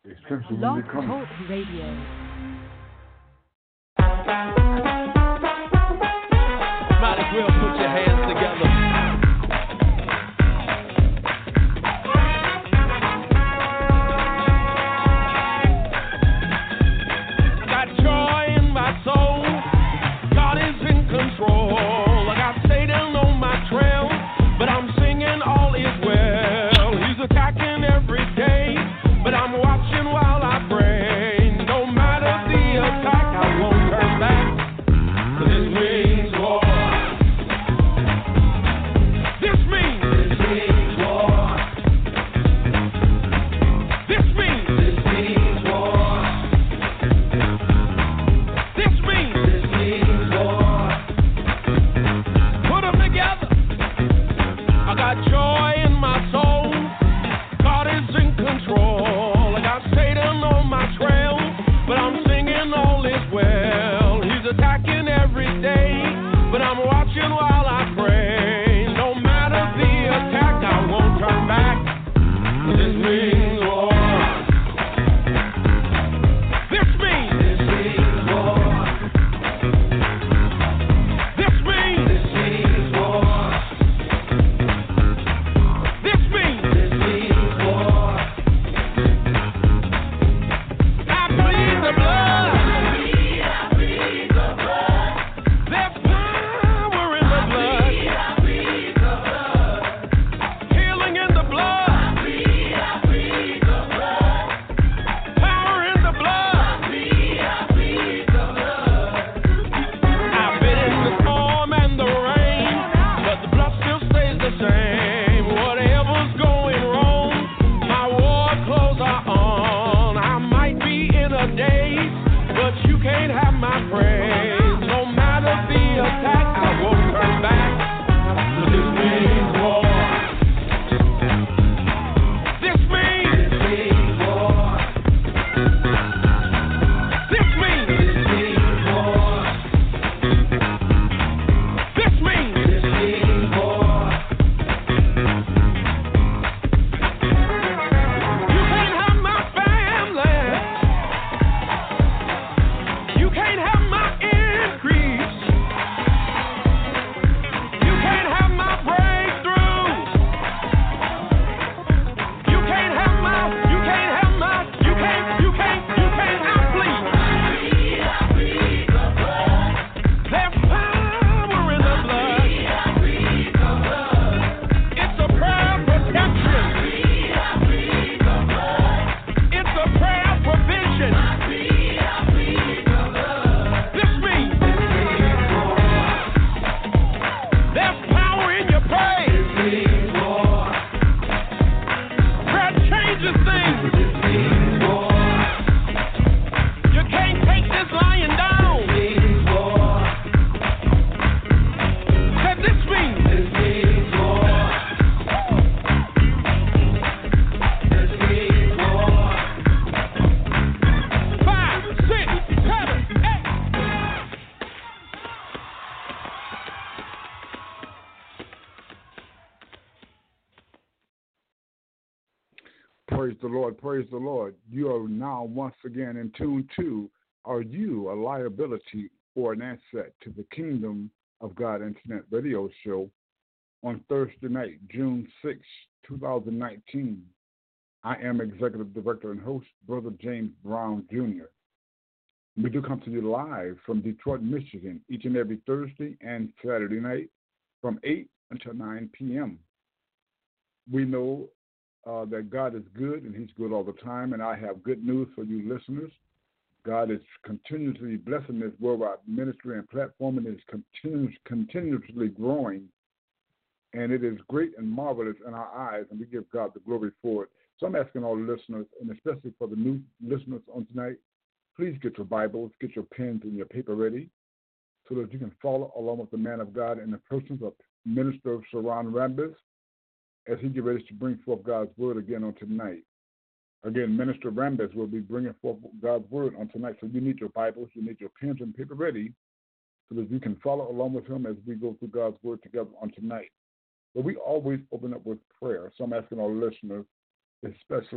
especially when Blog they come. Talk Radio. Might as well put your hands together. Got joy in my soul. God is in control. I got Satan on my trail, but I'm singing all is well. He's attacking every day, but I'm watching while I pray. No matter the attack, I won't turn back. 'Cause this means war. This means war. This means war. This means war. Put them together. I got joy in my soul. God is in control. I got Satan on my trail, but I'm singing all is well. He's attacking every day, but I'm watching while I pray. No matter the attack, I won't turn back. This means war. This means war. This means war. This means war. I bleed the blood. There's power in the blood. Healing in the blood. Power in the blood. I've been in the storm and the rain, but the blood still stays the same. Whatever's going wrong, my war clothes are on. I might be in a daze, but you can't have my praise. No matter the attack, I won't turn back. 'Cause this means war. This means war. This means war. This means war. You can't have my family. You can't have my increase. You can't have my breakthrough. You can't have my, you can't have my, you can't, I plead. There's power in the blood. It's a prayer protection. It's a prayer provision. This means there's power in your praise. Prayer changes things. You can't take this lying down. Said this means five, six, seven, eight. Praise the Lord, praise the Lord. You are now once again in tune to Are You a Liability or an Asset to the Kingdom of God Internet Radio Show on Thursday night, June 6, 2019. I am Executive Director and host, Brother James Brown Jr. We do come to you live from Detroit, Michigan, each and every Thursday and Saturday night from 8 until 9 p.m. We know that God is good and he's good all the time, and I have good news for you listeners. God is continuously blessing this worldwide ministry and platform, and is continuously growing, and it is great and marvelous in our eyes, and we give God the glory for it. So I'm asking all the listeners, and especially for the new listeners on tonight, please get your Bibles, get your pens and your paper ready so that you can follow along with the man of God in the persons of Minister Sharon Rambis as he gets ready to bring forth God's word again on tonight. Again, Minister Rambis will be bringing forth God's word on tonight, so you need your Bibles, you need your pens and paper ready so that you can follow along with him as we go through God's word together on tonight. But we always open up with prayer. So I'm asking our listeners, especially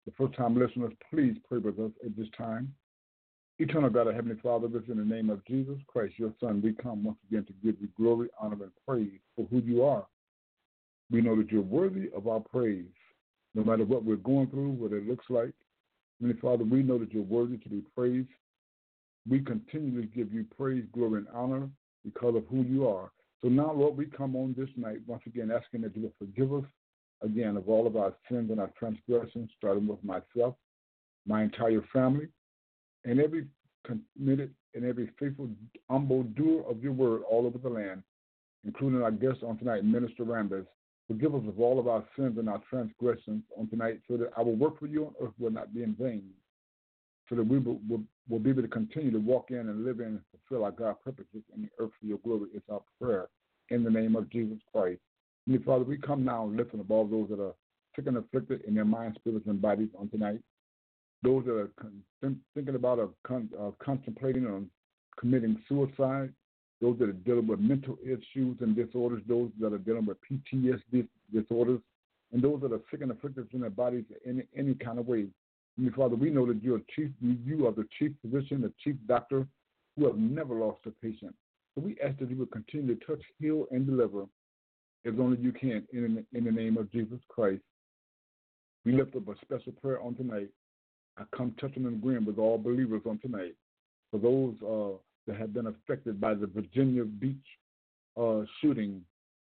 The first-time listeners, please pray with us at this time. Eternal God, our Heavenly Father, this in the name of Jesus Christ, your Son, we come once again to give you glory, honor, and praise for who you are. We know that you're worthy of our praise, no matter what we're going through, what it looks like. Heavenly Father, we know that you're worthy to be praised. We continue to give you praise, glory, and honor because of who you are. So now, Lord, we come on this night once again asking that you will forgive us, again, of all of our sins and our transgressions, starting with myself, my entire family, and every committed and every faithful, humble doer of your word all over the land, including our guest on tonight, Minister Rambis. Forgive us of all of our sins and our transgressions on tonight so that our work for you on earth will not be in vain, so that we will be able to continue to walk in and live in and fulfill our God purposes in the earth for your glory. It's our prayer in the name of Jesus Christ. And Father, we come now lifting up all those that are sick and afflicted in their minds, spirits, and bodies on tonight. Those that are thinking about contemplating on committing suicide, those that are dealing with mental issues and disorders, those that are dealing with PTSD disorders, and those that are sick and afflicted in their bodies in any kind of way. And Father, we know that you are the chief physician, the chief doctor, who have never lost a patient. So we ask that you will continue to touch, heal, and deliver as only you can in the name of Jesus Christ. We lift up a special prayer on tonight. I come touching and agreeing with all believers on tonight. For those that have been affected by the Virginia Beach shooting,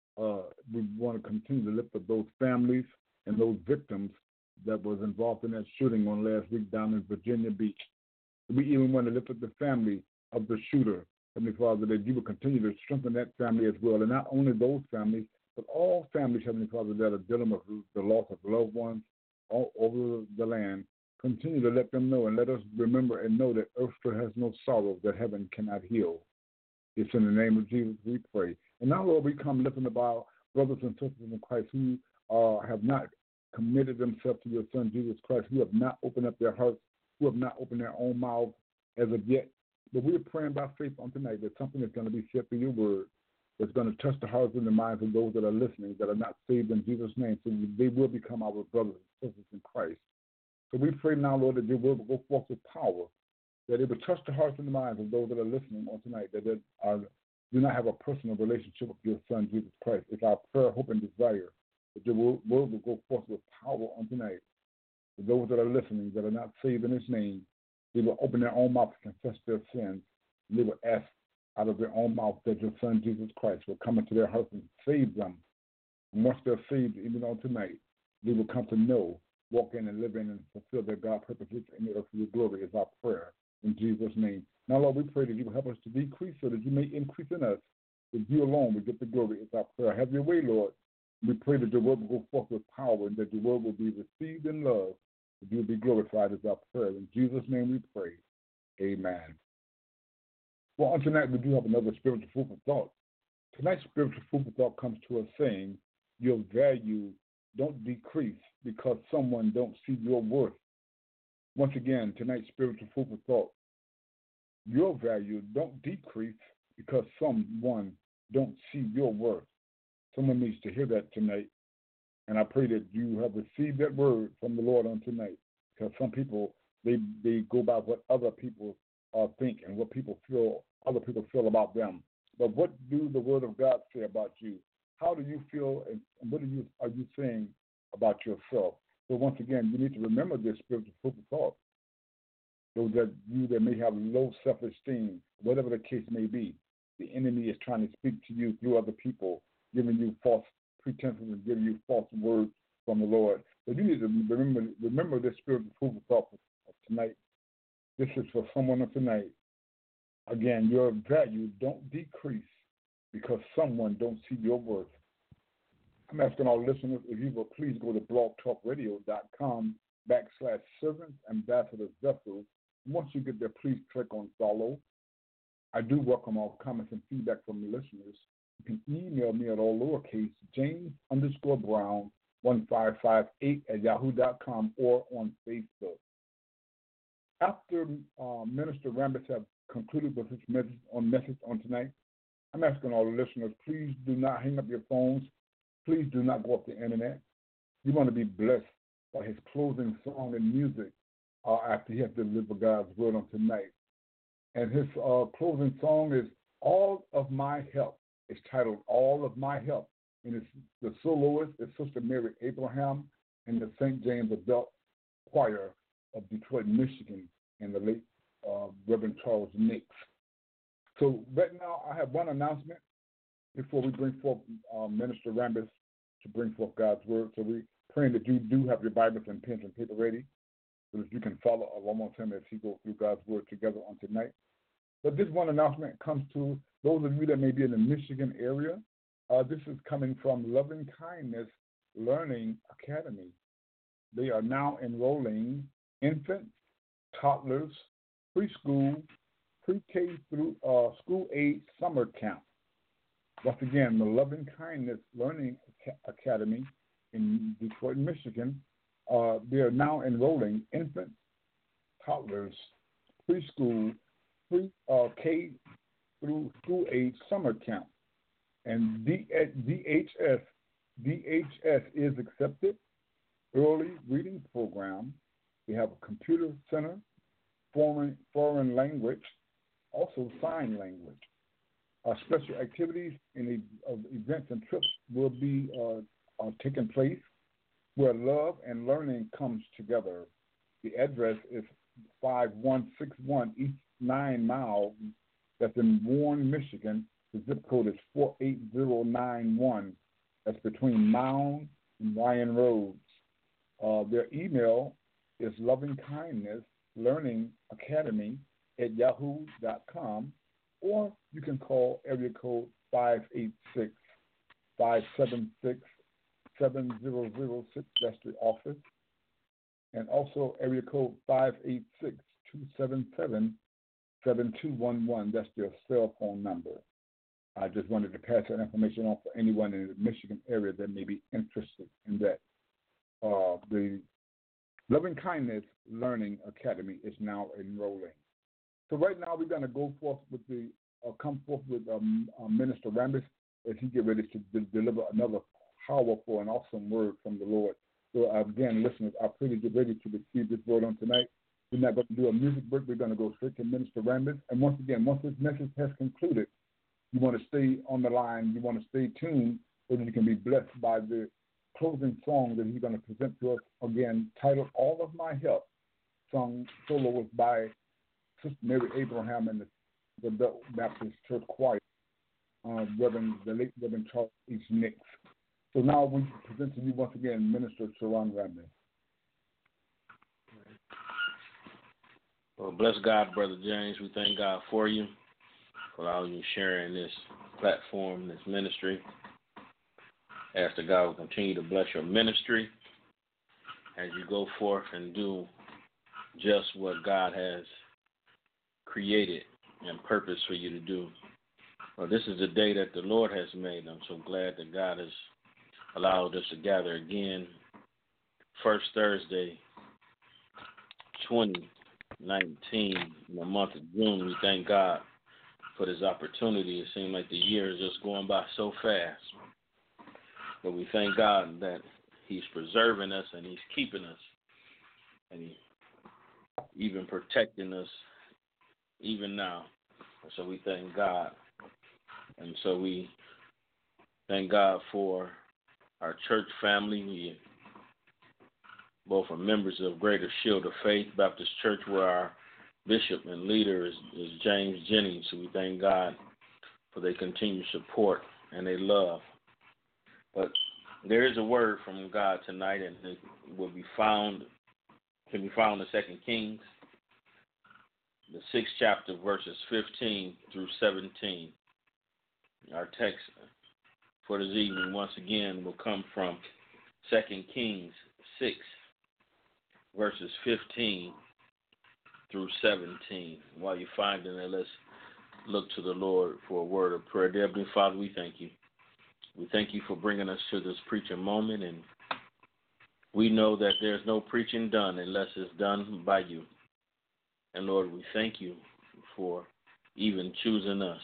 we want to continue to lift up those families and those victims that was involved in that shooting on last week down in Virginia Beach. We even want to lift up the family of the shooter, Heavenly Father, that you will continue to strengthen that family as well. And not only those families, but all families, Heavenly Father, that are dealing with the loss of loved ones all over the land. Continue to let them know and let us remember and know that earth has no sorrow that heaven cannot heal. It's in the name of Jesus we pray. And now, Lord, we come lifting up our brothers and sisters in Christ who have not committed themselves to your Son, Jesus Christ, who have not opened up their hearts, who have not opened their own mouths as of yet. But we are praying by faith on tonight that something is going to be said through your word that's going to touch the hearts and the minds of those that are listening, that are not saved in Jesus' name, so they will become our brothers and sisters in Christ. So we pray now, Lord, that your word will go forth with power, that it will touch the hearts and the minds of those that are listening on tonight, that do not have a personal relationship with your Son, Jesus Christ. It's our prayer, hope, and desire that your word will go forth with power on tonight. For those that are listening, that are not saved in his name, they will open their own mouth to confess their sins. And they will ask out of their own mouth that your Son, Jesus Christ, will come into their hearts and save them. And once they're saved, even on tonight, they will come to know, walk in and live in and fulfill their God purposes in the earth for your glory is our prayer in Jesus' name. Now, Lord, we pray that you will help us to decrease so that you may increase in us. That you alone will get the glory is our prayer. Have your way, Lord. We pray that your word will go forth with power and that your word will be received in love. That you will be glorified as our prayer. In Jesus' name we pray. Amen. Well, on tonight we do have another spiritual food for thought. Tonight's spiritual food for thought comes to us saying, your value don't decrease because someone don't see your worth. Once again, tonight's spiritual food for thought. Your value don't decrease because someone don't see your worth. Someone needs to hear that tonight. And I pray that you have received that word from the Lord on tonight. Because some people, they go by what other people think and what other people feel about them. But what do the word of God say about you? How do you feel and what are you saying about yourself? So once again, you need to remember this spiritual food for thought. So that you that may have low self-esteem, whatever the case may be, the enemy is trying to speak to you through other people, giving you false pretenses and giving you false words from the Lord. So you need to remember this spiritual food for thought of tonight. This is for someone tonight. Again, your value don't decrease because someone don't see your worth. I'm asking our listeners if you will please go to blogtalkradio.com/Servants Ambassadors Vessels. Once you get there, please click on follow. I do welcome all comments and feedback from the listeners. You can email me at all lowercase James_Brown1558@yahoo.com or on Facebook. After Minister Rambis have concluded with his message on tonight, I'm asking all the listeners, please do not hang up your phones. Please do not go off the internet. You want to be blessed his closing song and music after he has delivered God's word on tonight. And his closing song is All of My Help. It's titled All of My Help. And it's, the soloist is Sister Mary Abraham and the St. James Adult Choir of Detroit, Michigan, and the late Reverend Charles Nix. So right now I have one announcement before we bring forth Minister Rambis to bring forth God's word. So we're praying that you do have your Bibles and pens and paper ready so that you can follow along with him as he goes through God's word together on tonight. But this one announcement comes to those of you that may be in the Michigan area. This is coming from Loving Kindness Learning Academy. They are now enrolling infants, toddlers, preschool, pre-K through school-age summer camp. Once again, the Loving Kindness Learning Academy in Detroit, Michigan, they are now enrolling infants, toddlers, preschool, pre-K through school-age summer camp. And DHS is accepted. Early reading program. We have a computer center, foreign language, also sign language. Special activities and events and trips will be taking place where love and learning comes together. The address is 5161 East 9 Mile. That's in Warren, Michigan. The zip code is 48091. That's between Mound and Ryan Roads. Their email is lovingkindnesslearningacademy@yahoo.com, or you can call area code 586-576-7006. That's the office. And also area code 586-277-7211. That's their cell phone number. I just wanted to pass that information on for anyone in the Michigan area that may be interested in that. The Loving Kindness Learning Academy is now enrolling. So right now we're going to go forth with come forth with Minister Rambis as he get ready to deliver another powerful and awesome word from the Lord. So again, listeners, I pray that you're ready to receive this word on tonight. We're not going to do a music break. We're going to go straight to Minister Rambis. And once again, once this message has concluded, you want to stay on the line. You want to stay tuned so that you can be blessed by the closing song that he's going to present to us, again, titled All of My Help. Song solo was by Sister Mary Abraham and the Baptist Church Choir, the late Reverend Charles H. Nix. So now we present to you once again Minister Sharon Rambis. Well, bless God, Brother James. We thank God for you, for allowing you sharing this platform, this ministry. Ask that God will continue to bless your ministry as you go forth and do just what God has created and purpose for you to do. Well, this is the day that the Lord has made. I'm so glad that God has allowed us to gather again. First Thursday, 2019, in the month of June. We thank God for this opportunity. It seems like the year is just going by so fast. But we thank God that he's preserving us and he's keeping us. And he's even protecting us even now. And so we thank God. And so we thank God for our church family. We both are members of Greater Shield of Faith Baptist Church, where our bishop and leader is James Jennings. So we thank God for their continued support and their love. But there is a word from God tonight, and it can be found in 2 Kings, the 6th chapter, verses 15 through 17. Our text for this evening, once again, will come from 2 Kings 6, verses 15 through 17. While you're finding it, let's look to the Lord for a word of prayer. Dear Heavenly Father, we thank you. We thank you for bringing us to this preaching moment, and we know that there's no preaching done unless it's done by you. And Lord, we thank you for even choosing us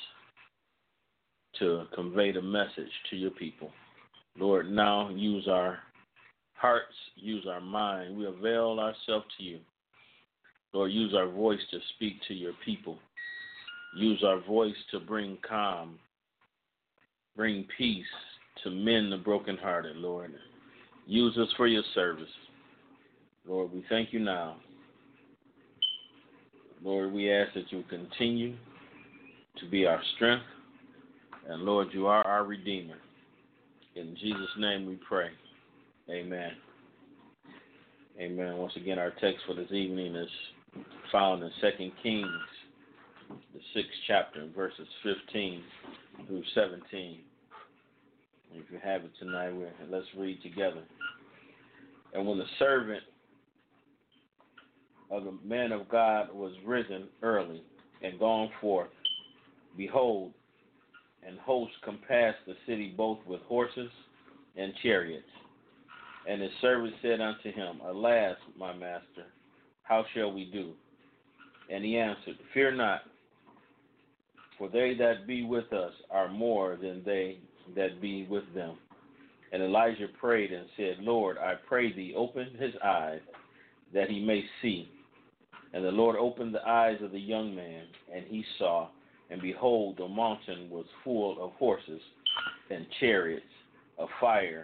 to convey the message to your people. Lord, now use our hearts, use our mind. We avail ourselves to you. Lord, use our voice to speak to your people. Use our voice to bring calm, bring peace, to mend the brokenhearted, Lord. Use us for your service. Lord, we thank you now. Lord, we ask that you continue to be our strength. And Lord, you are our Redeemer. In Jesus' name we pray. Amen. Amen. Once again, our text for this evening is found in 2 Kings, the 6th chapter, verses 15 through 17. If you have it tonight, let's read together. And when the servant of the man of God was risen early and gone forth, behold, and hosts compassed the city both with horses and chariots. And his servant said unto him, Alas, my master, how shall we do? And he answered, Fear not, for they that be with us are more than they that be with them. And Elijah prayed and said, Lord, I pray thee, open his eyes, that he may see. And the Lord opened the eyes of the young man, and he saw, and behold, the mountain was full of horses and chariots of fire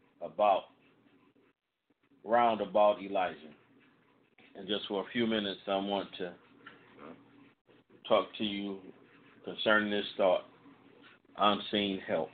round about Elijah. And just for a few minutes, I want to talk to you concerning this thought, unseen help.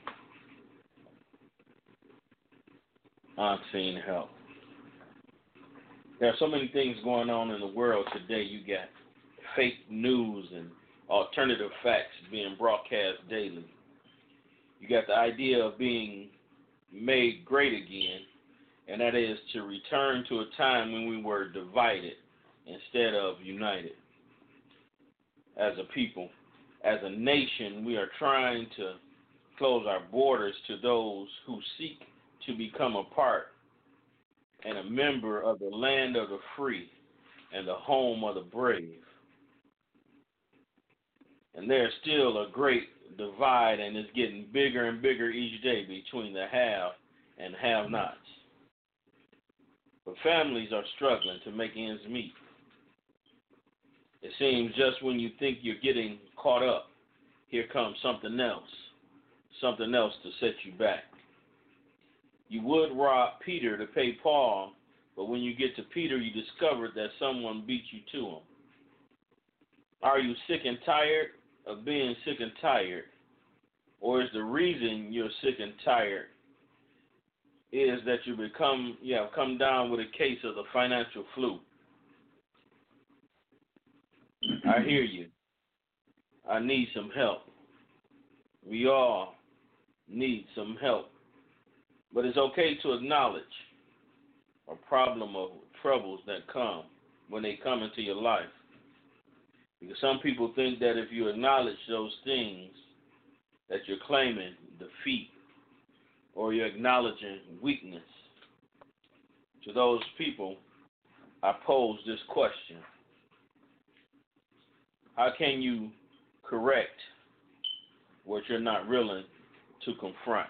Unseen help. There are so many things going on in the world today. You got fake news and alternative facts being broadcast daily. You got the idea of being made great again, and that is to return to a time when we were divided instead of united. As a people, as a nation, we are trying to close our borders to those who seek to become a part and a member of the land of the free and the home of the brave. And there's still a great divide, and it's getting bigger and bigger each day between the have and have-nots. But families are struggling to make ends meet. It seems just when you think you're getting caught up, here comes something else to set you back. You would rob Peter to pay Paul, but when you get to Peter, you discover that someone beat you to him. Are you sick and tired of being sick and tired? Or is the reason you're sick and tired is that you have come down with a case of the financial flu? I hear you. I need some help. We all need some help. But it's okay to acknowledge a problem or troubles that come when they come into your life. Because some people think that if you acknowledge those things, that you're claiming defeat or you're acknowledging weakness. To those people, I pose this question. How can you correct what you're not willing to confront?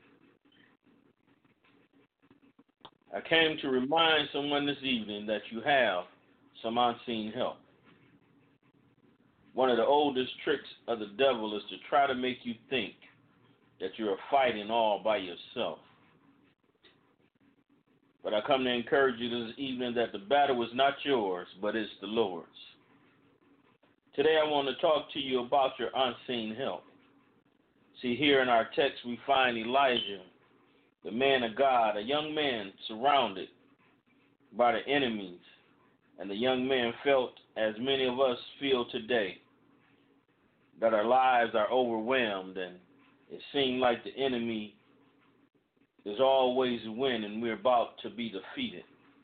I came to remind someone this evening that you have some unseen help. One of the oldest tricks of the devil is to try to make you think that you're fighting all by yourself. But I come to encourage you this evening that the battle is not yours, but it's the Lord's. Today I want to talk to you about your unseen help. See, here in our text we find Elijah, the man of God, a young man surrounded by the enemies. And the young man felt, as many of us feel today, that our lives are overwhelmed and it seemed like the enemy is always winning and we're about to be defeated.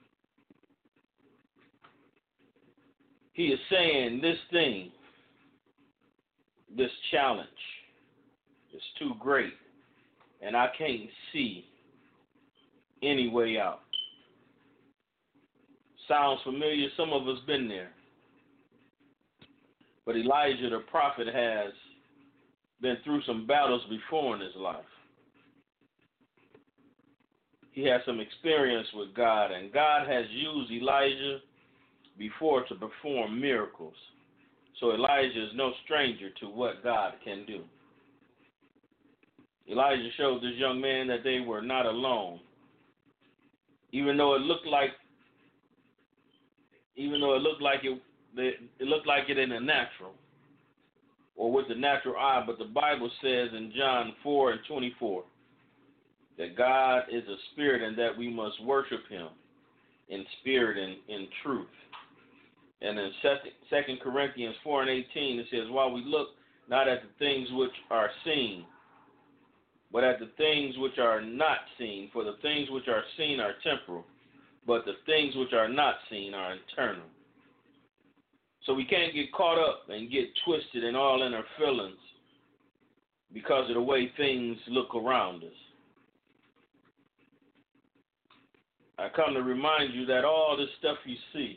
He is saying this thing, this challenge is too great and I can't see any way out. Sounds familiar? Some of us been there. But Elijah the prophet has been through some battles before in his life. he had some experience with God, and God has used Elijah before to perform miracles. So Elijah is no stranger to what God can do. Elijah showed this young man that they were not alone. Even though it looked like it looked like it in the natural or with the natural eye, but the Bible says in John 4:24 that God is a spirit and that we must worship him in spirit and in truth. And in 2 Corinthians 4:18 it says, while we look not at the things which are seen, but at the things which are not seen. For the things which are seen are temporal, but the things which are not seen are eternal. So we can't get caught up and get twisted and all in our feelings because of the way things look around us. I come to remind you that all this stuff you see,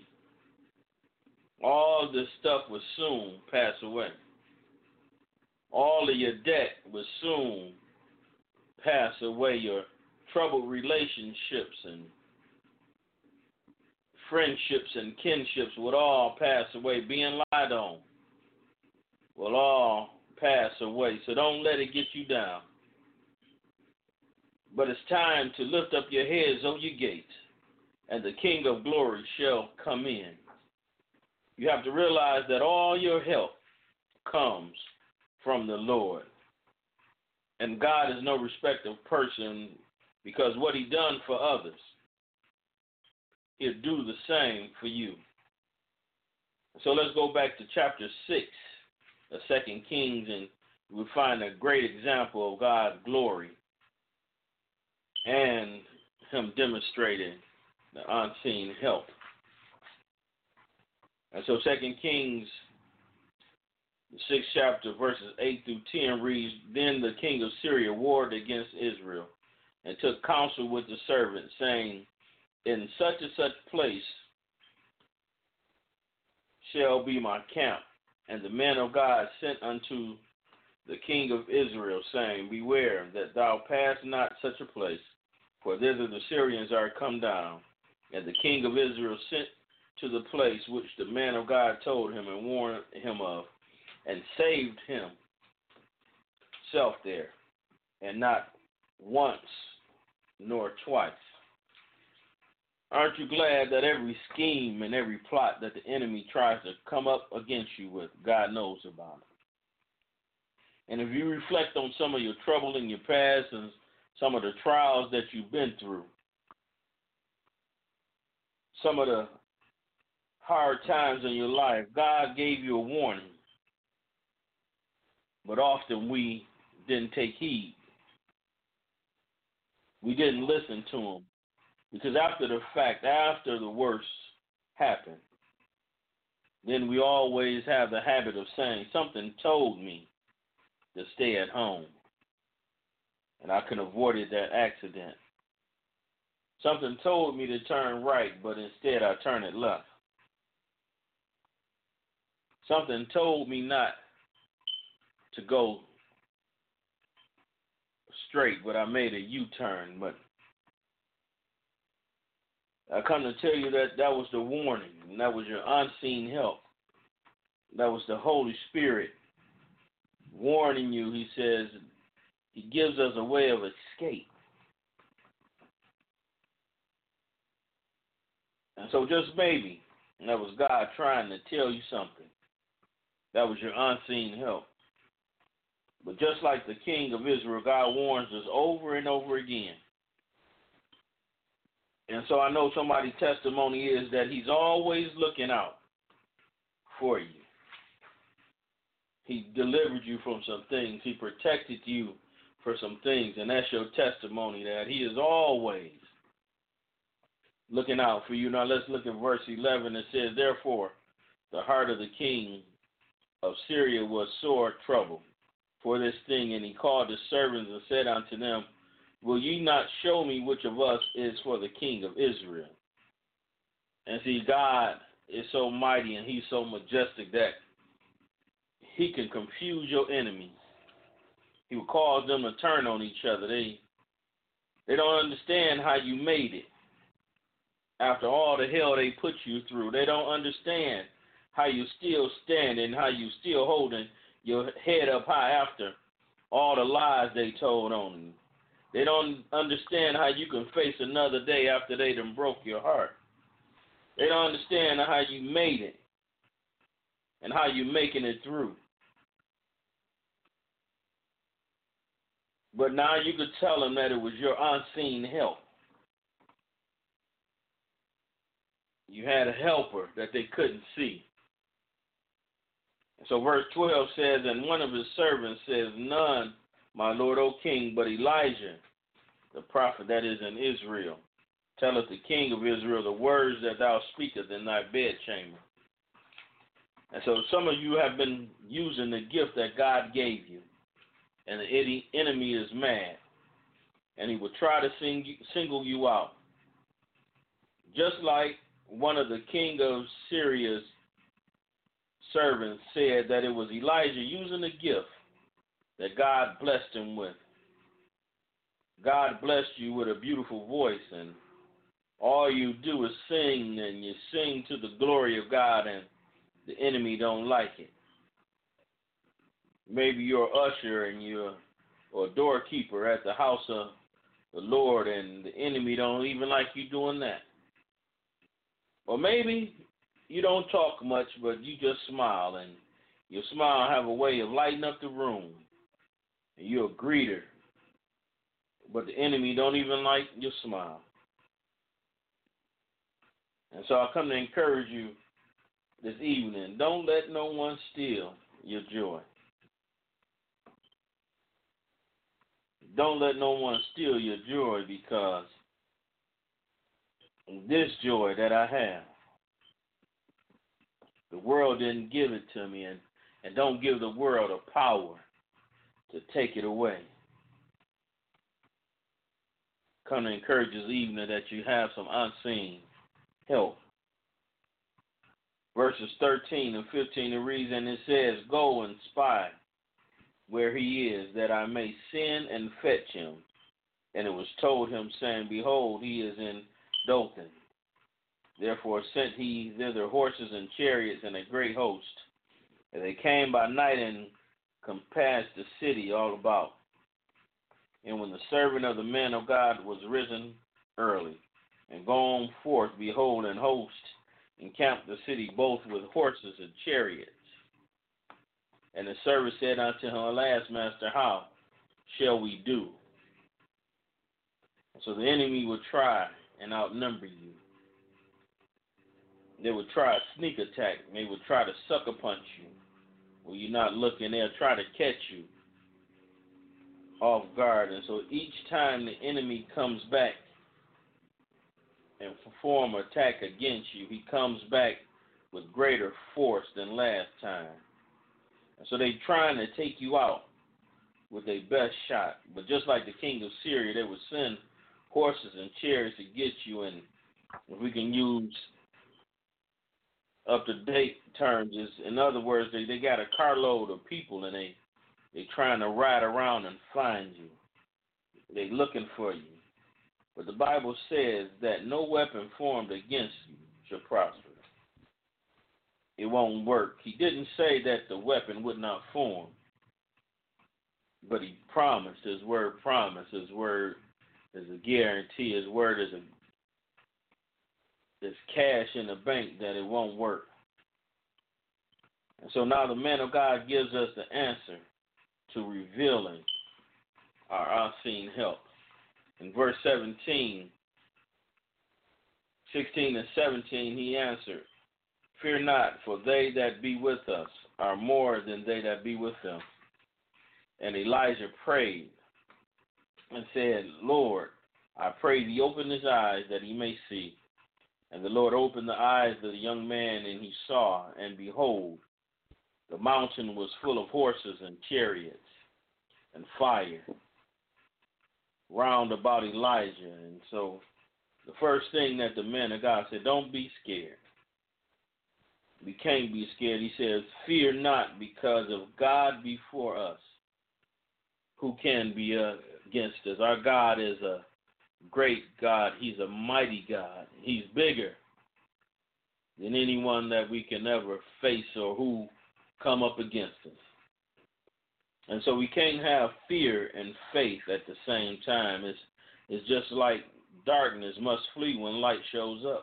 all this stuff will soon pass away. All of your debt will soon pass away. Your troubled relationships and friendships and kinships would all pass away. Being lied on will all pass away. So don't let it get you down. But it's time to lift up your heads, O ye gates, and the King of glory shall come in. You have to realize that all your help comes from the Lord. And God is no respecter of person, because what he done for others, he'll do the same for you. So let's go back to chapter 6 of 2 Kings, and we'll find a great example of God's glory and him demonstrating the unseen help. And so 2 Kings, the 6th chapter, verses 8 through 10 reads, Then the king of Syria warred against Israel, and took counsel with the servants, saying, In such and such place shall be my camp. And the man of God sent unto the king of Israel, saying, Beware that thou pass not such a place, for thither the Syrians are come down. And the king of Israel sent to the place which the man of God told him and warned him of, and saved himself there, and not once nor twice. Aren't you glad that every scheme and every plot that the enemy tries to come up against you with, God knows about it? And if you reflect on some of your trouble in your past and some of the trials that you've been through, some of the hard times in your life, God gave you a warning. But often we didn't take heed. We didn't listen to him. Because after the fact, after the worst happened, then we always have the habit of saying, something told me to stay at home, and I could have avoided that accident. Something told me to turn right, but instead I turned it left. Something told me not to go straight, but I made a U-turn. But I come to tell you that that was the warning, and that was your unseen help. That was the Holy Spirit warning you. He says he gives us a way of escape. And so just maybe that was God trying to tell you something. That was your unseen help. But just like the king of Israel, God warns us over and over again. And so I know somebody's testimony is that he's always looking out for you. He delivered you from some things. He protected you for some things. And that's your testimony, that he is always looking out for you. Now let's look at verse 11. It says, Therefore, the heart of the king of Syria was sore troubled for this thing. And he called his servants and said unto them, Will ye not show me which of us is for the king of Israel? And see, God is so mighty and he's so majestic that he can confuse your enemies. He will cause them to turn on each other. They don't understand how you made it after all the hell they put you through. They don't understand how you still standing, how you still holding your head up high after all the lies they told on you. They don't understand how you can face another day after they done broke your heart. They don't understand how you made it and how you making it through. But now you could tell them that it was your unseen help. You had a helper that they couldn't see. So verse 12 says, and one of his servants says, none, my lord, O king, but Elijah, the prophet that is in Israel, telleth the king of Israel the words that thou speakest in thy bedchamber. And so some of you have been using the gift that God gave you, and the enemy is mad, and he will try to single you out. Just like one of the king of Syria's servants said that it was Elijah using the gift that God blessed him with. God blessed you with a beautiful voice, and all you do is sing, and you sing to the glory of God, and the enemy don't like it. Maybe you're an usher and you're or a doorkeeper at the house of the Lord, and the enemy don't even like you doing that. Or maybe you don't talk much, but you just smile, and your smile have a way of lighting up the room. And you're a greeter, but the enemy don't even like your smile. And so I come to encourage you this evening, don't let no one steal your joy. Don't let no one steal your joy, because this joy that I have, the world didn't give it to me, and don't give the world a power to take it away. Come to encourage this evening that you have some unseen help. Verses 13 and 15, it reads, and it says, go and spy where he is, that I may send and fetch him. And it was told him, saying, behold, he is in Dothan. Therefore sent he thither horses and chariots and a great host. And they came by night and compassed the city all about. And when the servant of the man of God was risen early, and gone forth, behold, an host encamped the city, both with horses and chariots. And the servant said unto him, alas, master, how shall we do? So the enemy would try and outnumber you. They would try a sneak attack. They would try to sucker punch you. When you're not looking, they'll try to catch you off guard. And so each time the enemy comes back and perform an attack against you, he comes back with greater force than last time. And so they're trying to take you out with their best shot. But just like the king of Syria, they would send horses and chariots to get you. And if we can use up-to-date terms, is in other words, they got a carload of people, and they trying to ride around and find you. They looking for you. But the Bible says that no weapon formed against you shall prosper. It won't work. He didn't say that the weapon would not form, but he promised. His word promised. His word is a guarantee. His word is cash in the bank that it won't work. And so now the man of God gives us the answer to revealing our unseen help. In verse 16 and 17, he answered, fear not, for they that be with us are more than they that be with them. And Elijah prayed and said, Lord, I pray thee, open his eyes that he may see. And the Lord opened the eyes of the young man, and he saw, and behold, the mountain was full of horses and chariots and fire round about Elijah. And so the first thing that the man of God said, don't be scared. We can't be scared. He says, fear not, because of God before us, who can be against us? Our God is a great God. He's a mighty God. He's bigger than anyone that we can ever face or who come up against us. And so we can't have fear and faith at the same time. It's just like darkness must flee when light shows up.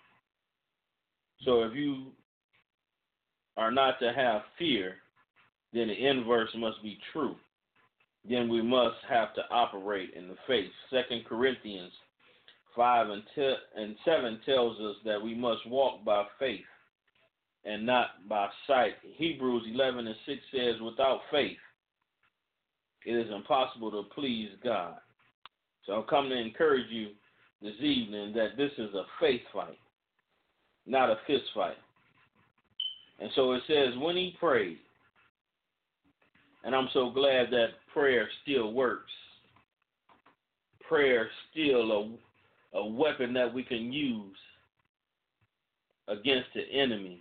So if you are not to have fear, then the inverse must be true. Then we must have to operate in the faith. 2 Corinthians 5 and 7 tells us that we must walk by faith and not by sight. Hebrews 11 and 6 says, without faith, it is impossible to please God. So I'm coming to encourage you this evening that this is a faith fight, not a fist fight. And so it says, when he prayed, and I'm so glad that prayer still works. Prayer still a weapon that we can use against the enemy.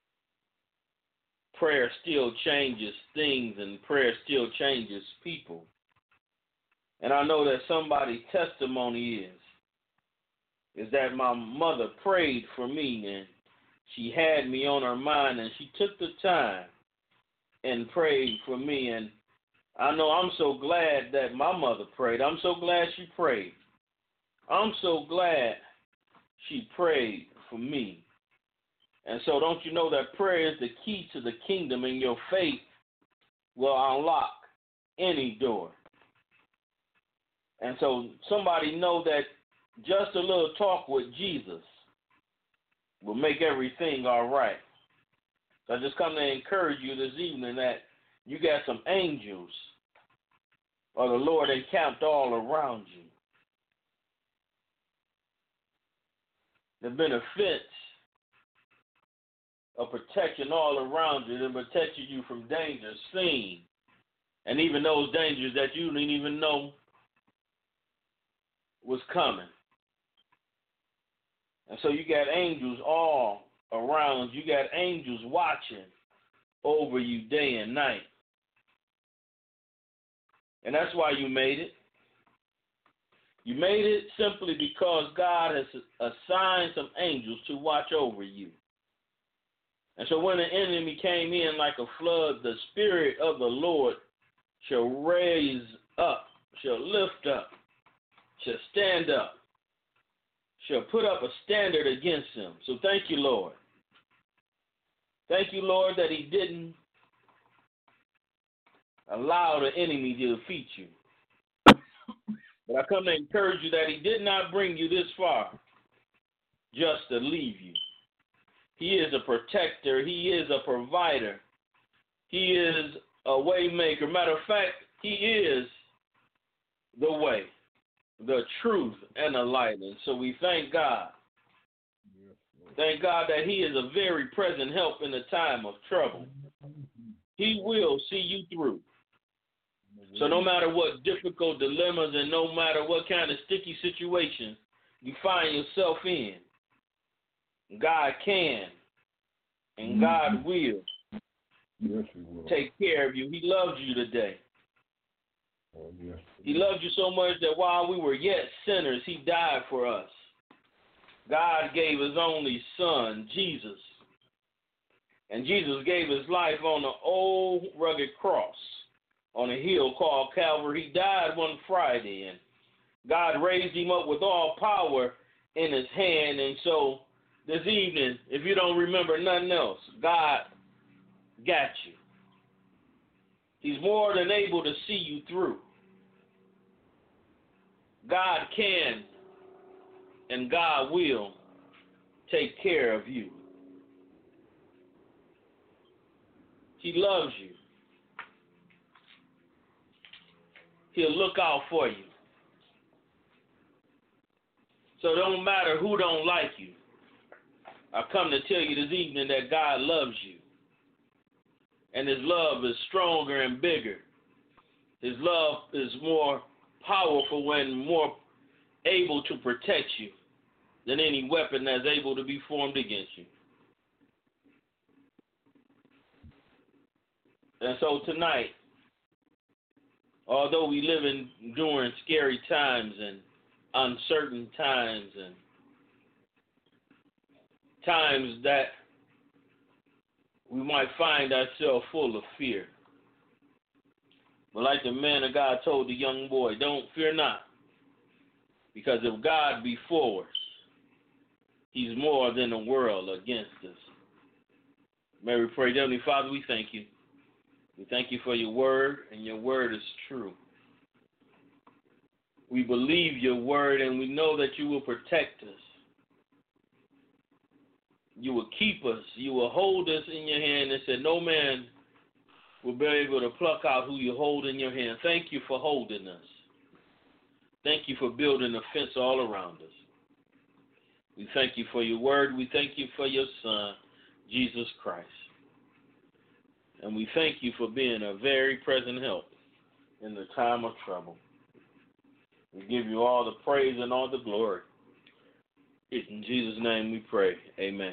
Prayer still changes things, and prayer still changes people. And I know that somebody's testimony is that my mother prayed for me, and she had me on her mind, and she took the time and prayed for me. And I know I'm so glad that my mother prayed. I'm so glad she prayed. I'm so glad she prayed for me. And so don't you know that prayer is the key to the kingdom, and your faith will unlock any door. And so somebody know that just a little talk with Jesus will make everything all right. So I just come to encourage you this evening that you got some angels or the Lord encamped all around you. The benefits of protection all around you, that protected you from dangers seen, and even those dangers that you didn't even know was coming. And so you got angels all around. You got angels watching over you day and night. And that's why you made it. You made it simply because God has assigned some angels to watch over you. And so when the enemy came in like a flood, the Spirit of the Lord shall raise up, shall lift up, shall stand up, shall put up a standard against him. So thank you, Lord. Thank you, Lord, that he didn't allow the enemy to defeat you. But I come to encourage you that he did not bring you this far just to leave you. He is a protector. He is a provider. He is a way maker. Matter of fact, he is the way, the truth, and the light. And so we thank God. Thank God that he is a very present help in the time of trouble. He will see you through. So no matter what difficult dilemmas and no matter what kind of sticky situation you find yourself in, God can and God will take care of you. He loves you today. Oh, yes. He loved you so much that while we were yet sinners, he died for us. God gave his only son, Jesus. And Jesus gave his life on the old rugged cross on a hill called Calvary. He died one Friday, and God raised him up with all power in his hand. And so this evening, if you don't remember nothing else, God got you. He's more than able to see you through. God can and God will take care of you. He loves you. He'll look out for you. So it don't matter who don't like you. I've come to tell you this evening that God loves you. And his love is stronger and bigger. His love is more powerful and more able to protect you than any weapon that's able to be formed against you. And so tonight, although we live during scary times and uncertain times and times that we might find ourselves full of fear. But like the man of God told the young boy, don't fear not, because if God be for us, he's more than the world against us. May we pray. Heavenly Father, we thank you. We thank you for your word, and your word is true. We believe your word, and we know that you will protect us. You will keep us. You will hold us in your hand, and said no man will be able to pluck out who you hold in your hand. Thank you for holding us. Thank you for building a fence all around us. We thank you for your word. We thank you for your Son, Jesus Christ. And we thank you for being a very present help in the time of trouble. We give you all the praise and all the glory. In Jesus' name we pray. Amen.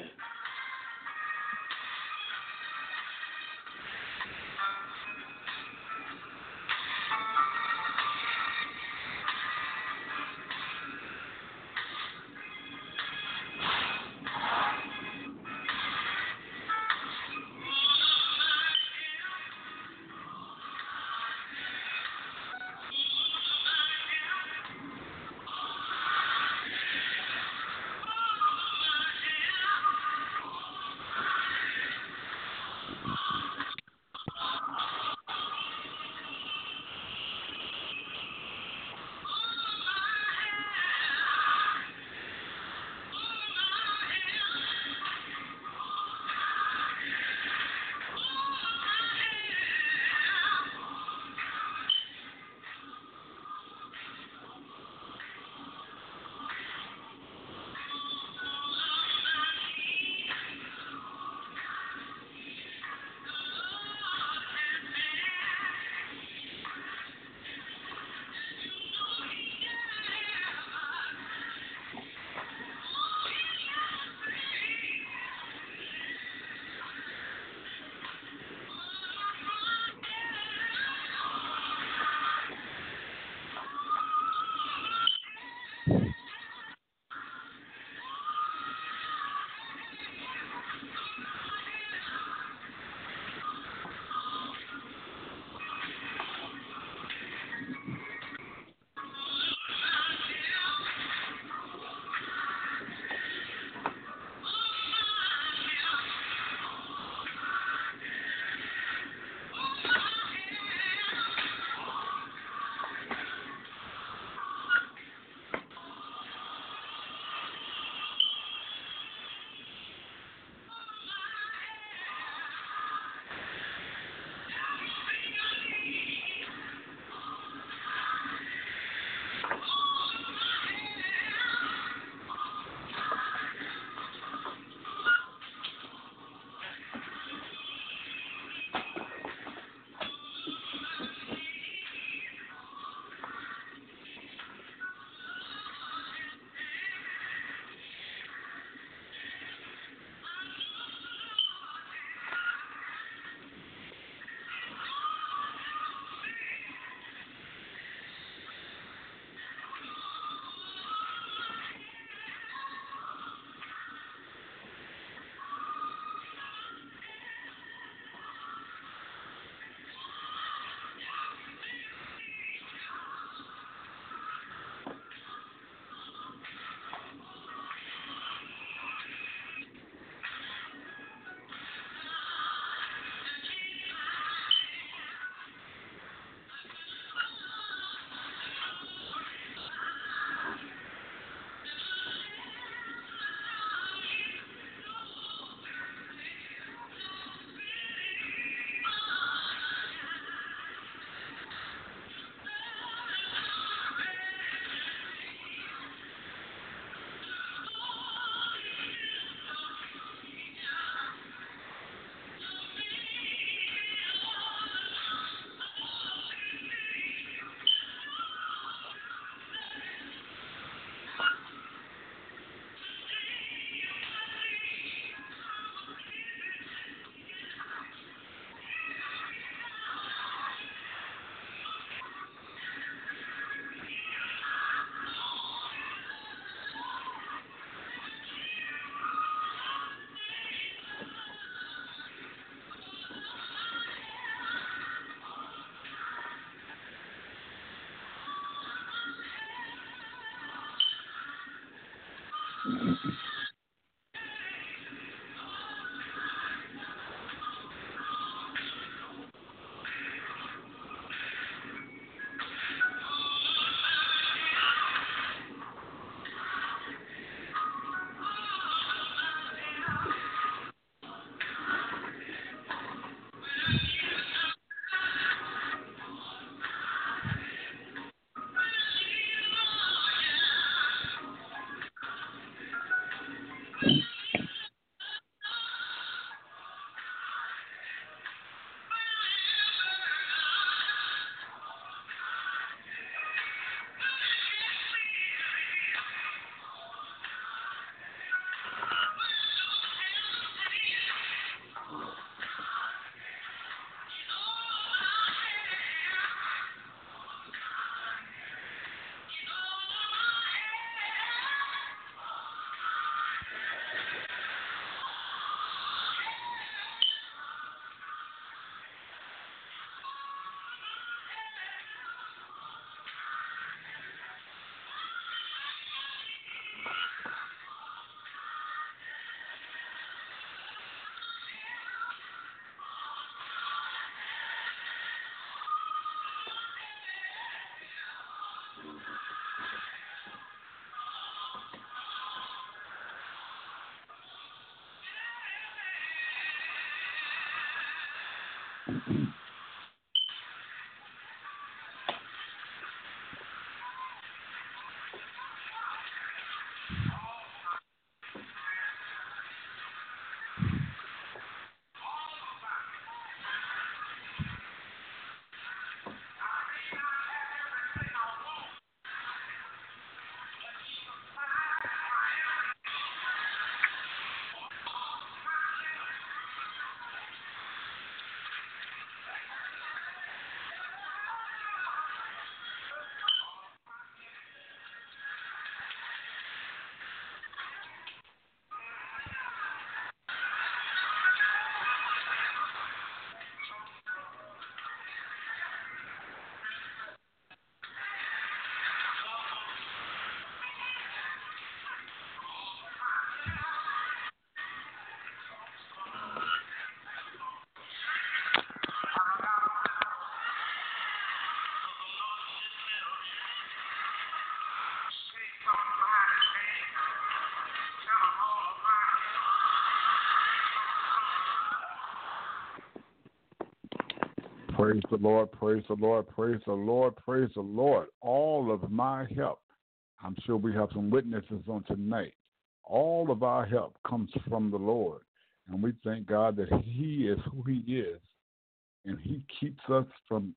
Praise the Lord, praise the Lord, praise the Lord, praise the Lord. All of my help, I'm sure we have some witnesses on tonight. All of our help comes from the Lord. And we thank God that He is who He is. And He keeps us from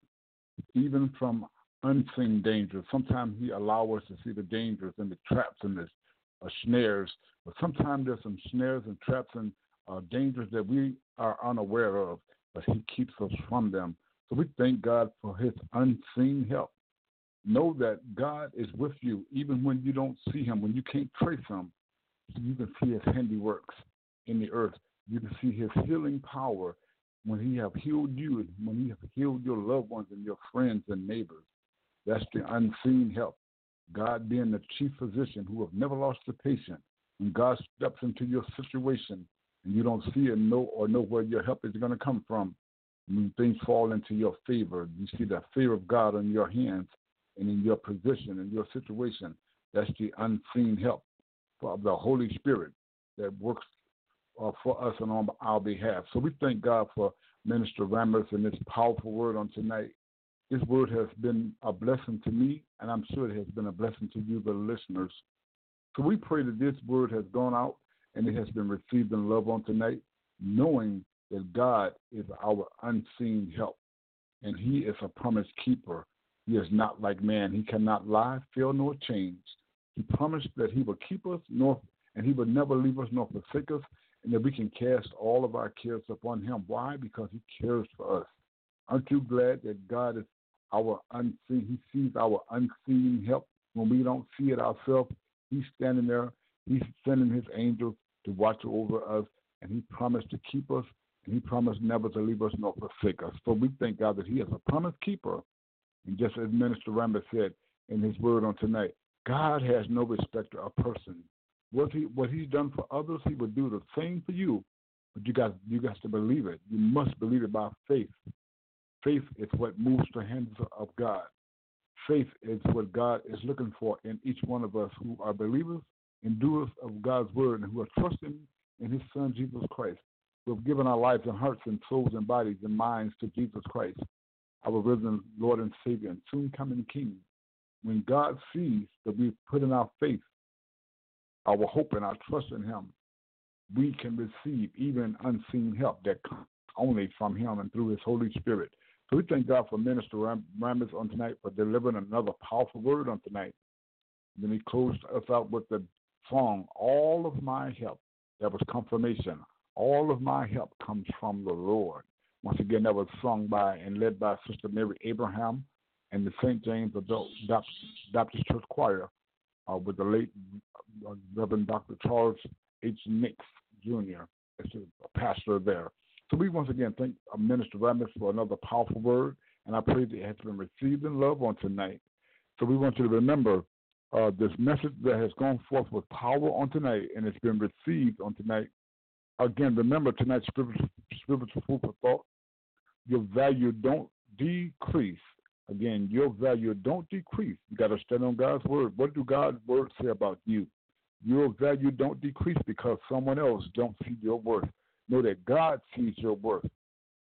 even from unseen dangers. Sometimes He allows us to see the dangers and the traps and the snares. But sometimes there's some snares and traps and dangers that we are unaware of. But He keeps us from them. So we thank God for His unseen help. Know that God is with you even when you don't see Him, when you can't trace Him. You can see His handiworks in the earth. You can see His healing power when He have healed you, and when He have healed your loved ones and your friends and neighbors. That's the unseen help. God being the chief physician who have never lost a patient. When God steps into your situation and you don't see and know where your help is going to come from, when things fall into your favor, you see the favor of God on your hands and in your position and your situation. That's the unseen help of the Holy Spirit that works for us and on our behalf. So we thank God for Minister Ramos and this powerful word on tonight. This word has been a blessing to me, and I'm sure it has been a blessing to you, the listeners. So we pray that this word has gone out and it has been received in love on tonight, knowing that God is our unseen help, and He is a promise keeper. He is not like man. He cannot lie, fail, nor change. He promised that He will keep us, and He will never leave us nor forsake us, and that we can cast all of our cares upon Him. Why? Because He cares for us. Aren't you glad that God is our unseen? He sees our unseen help when we don't see it ourselves. He's standing there. He's sending His angels to watch over us, and He promised to keep us, and He promised never to leave us nor forsake us. So we thank God that He is a promise keeper. And just as Minister Rambert said in his word on tonight, God has no respecter of person. What He's done for others, He will do the same for you. But you got to believe it. You must believe it by faith. Faith is what moves the hands of God. Faith is what God is looking for in each one of us who are believers and doers of God's word and who are trusting in His Son, Jesus Christ. We have given our lives and hearts and souls and bodies and minds to Jesus Christ, our risen Lord and Savior and soon coming King. When God sees that we've put in our faith, our hope and our trust in Him, we can receive even unseen help that comes only from Him and through His Holy Spirit. So we thank God for Minister Ramos on tonight for delivering another powerful word on tonight. And then he closed us out with the song, All of My Help. That was confirmation. All of my help comes from the Lord. Once again, that was sung by and led by Sister Mary Abraham and the St. James Adult Baptist Church Choir with the late Reverend Dr. Charles H. Nix, Jr., as a pastor there. So we once again thank Minister Ramos for another powerful word, and I pray that it has been received in love on tonight. So we want you to remember this message that has gone forth with power on tonight, and it's been received on tonight. Again, remember tonight's spiritual food for thought. Your value don't decrease. Again, your value don't decrease. You got to stand on God's word. What do God's word say about you? Your value don't decrease because someone else don't see your worth. Know that God sees your worth.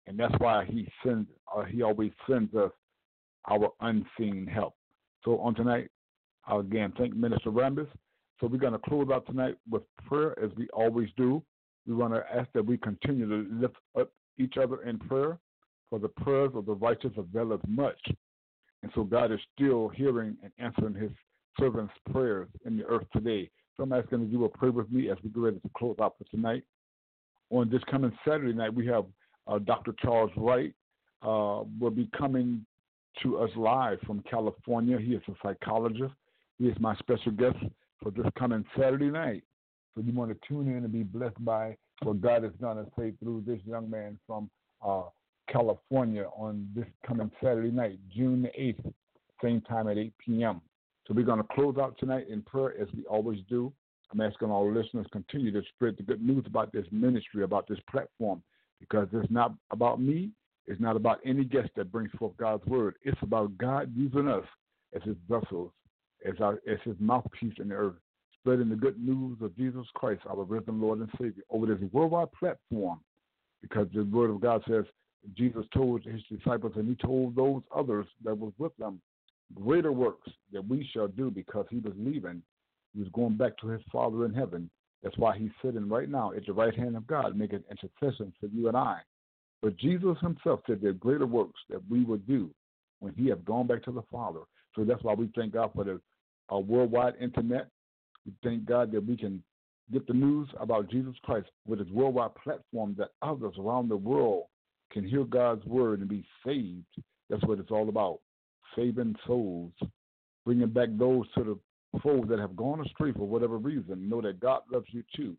And that's why he always sends us our unseen help. So on tonight, again, thank Minister Rambis. So we're going to close out tonight with prayer as we always do. We want to ask that we continue to lift up each other in prayer, for the prayers of the righteous availeth much. And so God is still hearing and answering his servants' prayers in the earth today. So I'm asking that you will pray with me as we get ready to close out for tonight. On this coming Saturday night, we have Dr. Charles Wright will be coming to us live from California. He is a psychologist. He is my special guest for this coming Saturday night. So you want to tune in and be blessed by what God is going to say through this young man from California on this coming Saturday night, June the 8th, same time at 8 p.m. So we're going to close out tonight in prayer as we always do. I'm asking all listeners continue to spread the good news about this ministry, about this platform, because it's not about me. It's not about any guest that brings forth God's word. It's about God using us as his vessels, as his mouthpiece in the earth, spreading the good news of Jesus Christ, our risen Lord and Savior, over this worldwide platform, because the word of God says Jesus told his disciples, and he told those others that was with them, greater works that we shall do, because he was leaving. He was going back to his Father in heaven. That's why he's sitting right now at the right hand of God, making intercession for you and I. But Jesus himself said there are greater works that we will do when he has gone back to the Father. So that's why we thank God for the worldwide internet. We thank God that we can get the news about Jesus Christ with his worldwide platform, that others around the world can hear God's word and be saved. That's what it's all about, saving souls, bringing back those to the fold that have gone astray for whatever reason. Know that God loves you too.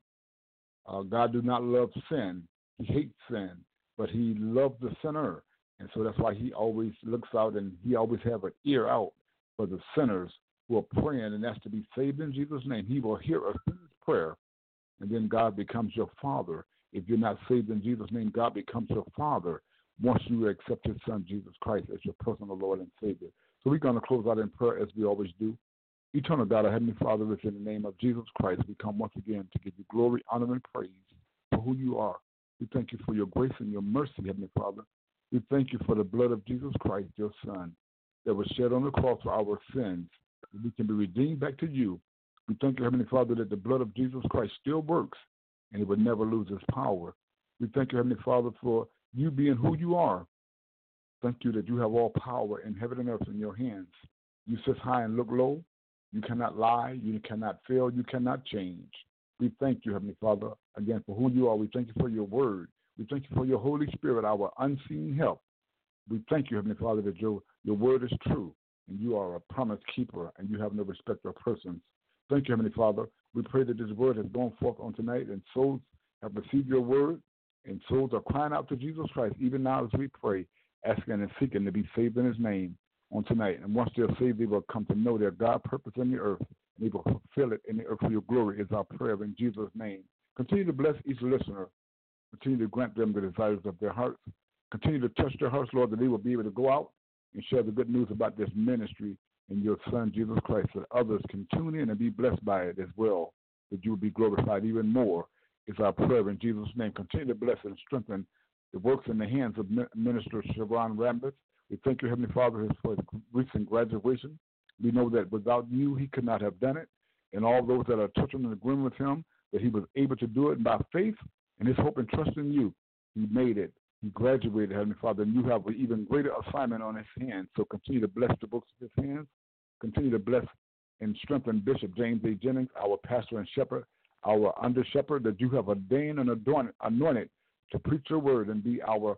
God do not love sin. He hates sin, but he loves the sinner. And so that's why he always looks out, and he always have an ear out for the sinners who are praying, and that's to be saved in Jesus' name. He will hear us in his prayer, and then God becomes your Father. If you're not saved in Jesus' name, God becomes your Father once you accept his Son, Jesus Christ, as your personal Lord and Savior. So we're going to close out in prayer as we always do. Eternal God, our Heavenly Father, it's in the name of Jesus Christ, we come once again to give you glory, honor, and praise for who you are. We thank you for your grace and your mercy, Heavenly Father. We thank you for the blood of Jesus Christ, your Son, that was shed on the cross for our sins, that we can be redeemed back to you. We thank you, Heavenly Father, that the blood of Jesus Christ still works, and it will never lose its power. We thank you, Heavenly Father, for you being who you are. Thank you that you have all power in heaven and earth in your hands. You sit high and look low. You cannot lie. You cannot fail. You cannot change. We thank you, Heavenly Father, again, for who you are. We thank you for your word. We thank you for your Holy Spirit, our unseen help. We thank you, Heavenly Father, that your word is true, and you are a promise keeper, and you have no respect of persons. Thank you, Heavenly Father. We pray that this word has gone forth on tonight, and souls have received your word, and souls are crying out to Jesus Christ, even now as we pray, asking and seeking to be saved in his name on tonight. And once they're saved, they will come to know their God purpose in the earth, and they will fulfill it in the earth for your glory is our prayer in Jesus' name. Continue to bless each listener. Continue to grant them the desires of their hearts. Continue to touch their hearts, Lord, that they will be able to go out and share the good news about this ministry in your Son, Jesus Christ, so that others can tune in and be blessed by it as well, that you will be glorified even more is our prayer in Jesus' name. Continue to bless and strengthen the works in the hands of Minister Sharon Rambis. We thank you, Heavenly Father, for his recent graduation. We know that without you, he could not have done it. And all those that are touching and agreeing with him, that he was able to do it by faith and his hope and trust in you. He made it. He graduated, Heavenly Father, and you have an even greater assignment on his hands. So continue to bless the books of his hands. Continue to bless and strengthen Bishop James A. Jennings, our pastor and shepherd, our under shepherd, that you have ordained and anointed to preach your word and be our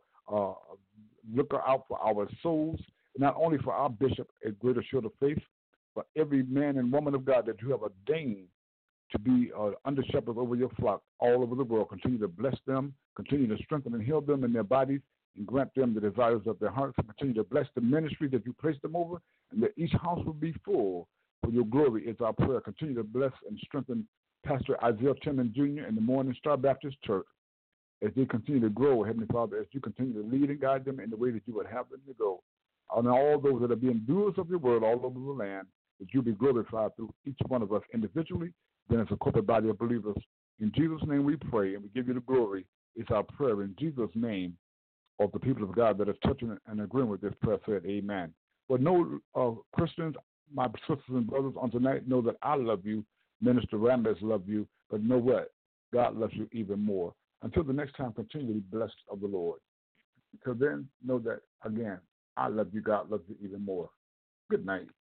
looker out for our souls, not only for our bishop at Greater Shield of Faith, but every man and woman of God that you have ordained to be under shepherds over your flock all over the world. Continue to bless them, continue to strengthen and heal them in their bodies, and grant them the desires of their hearts. And continue to bless the ministry that you placed them over, and that each house will be full for your glory is our prayer. Continue to bless and strengthen Pastor Isaiah Timmons Jr. in the Morning Star Baptist Church as they continue to grow, Heavenly Father, as you continue to lead and guide them in the way that you would have them to go. And all those that are being doers of your word all over the land, that you be glorified through each one of us individually, then as a corporate body of believers. In Jesus' name we pray, and we give you the glory. It's our prayer in Jesus' name. of the people of God that are touching and agreeing with this prayer said amen. But no, Christians, my sisters and brothers, on tonight, know that I love you. Minister Rambles love you. But know what? God loves you even more. Until the next time, continue to be blessed of the Lord. Until then, know that, again, I love you. God loves you even more. Good night.